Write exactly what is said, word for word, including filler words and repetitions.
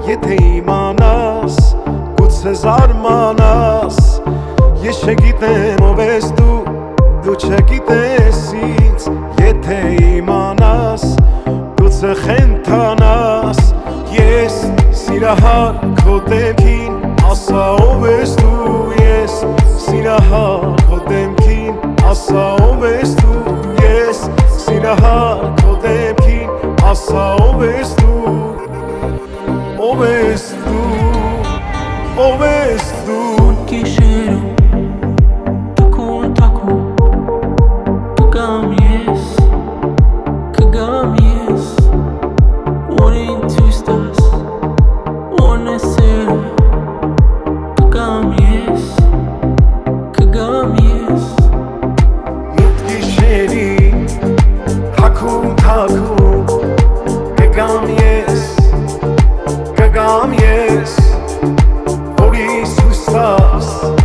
եթե իմանաս, գուցե զարմանաս, ես չգիտեմ ով ես դու, դու չգիտես ինձ, եթե իմանաս, գուցե խենթանաս, ես սիրահար քո դեմքին, ասա ով ես դու, ես սիրահար քո դեմքին, ասա ով ես դու, ես սիրահար քո դեմքին, ասա ով ես դու, ով ես դու, ով ես դու Գիշերում տաքուն տաքուն կգամ ես, կգամ ես Որին ցույց տաս, որն է սերը կգամ ես, կգամ ես Մութ գիշերի տաքուն տաքուն կգամ ես, կգամ ես Որին ցույց տաս